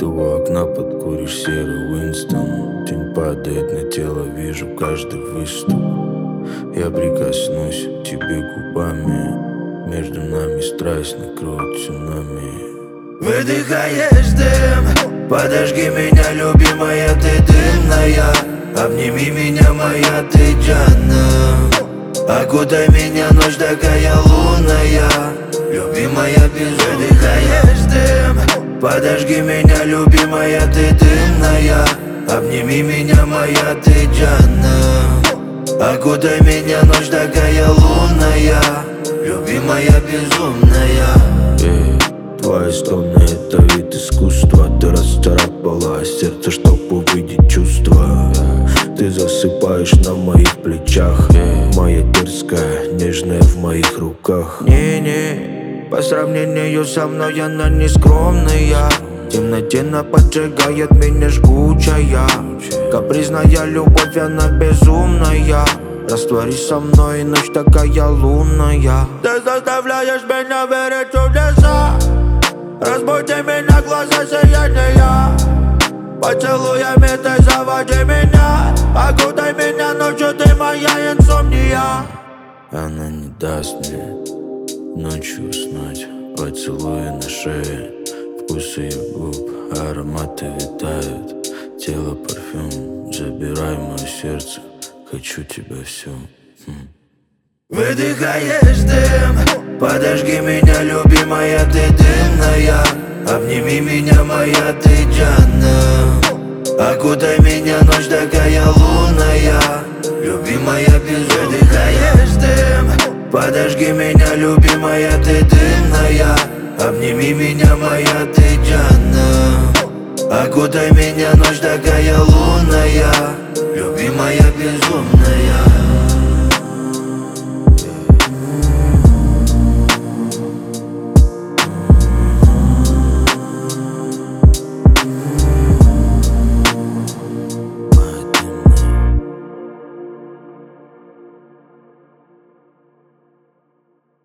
Ты у окна подкуришь серый Уинстон. Тень падает на тело, вижу каждый выступ. Я прикоснусь к тебе губами. Между нами страсть накроет цунами. Выдыхаешь дым, подожги меня, любимая, ты дымная. Обними меня, моя ты Джанна. Окутай меня, ночь такая лунная. Любимая, без выдыхаешь дым, подожги меня, любимая, ты дымная. Обними меня, моя ты Джанна. Окутай меня, ночь такая лунная. Любимая, безумная. Твои стоны — это вид искусства. Ты расцарапала сердце, чтоб увидеть чувства. Ты засыпаешь на моих плечах. Моя дерзкая, нежная в моих руках. Не-не, по сравнению со мной она не скромная. В темноте она поджигает меня жгучая. Капризная любовь, она безумная. Растворись со мной, ночь такая лунная. Ты заставляешь меня верить в чудеса. Разбуди меня, глаза сияния. Поцелуями ты заводи меня. Окутай меня ночью, ты моя инсомния. Она не даст мне ночью уснуть. Поцелуи на шее, вкус ее губ, ароматы витают. Тело парфюм, забирай мое сердце. Хочу тебя всю. Выдыхаешь дым, подожги меня, любимая, ты дымная. Обними меня, моя ты Джанна. Окутай меня, ночь такая лунная. Любимая, без выдыхаешь дым, подожги меня, любимая, ты дымная. Обними меня, моя ты Джанна. Окутай меня, ночь такая лунная.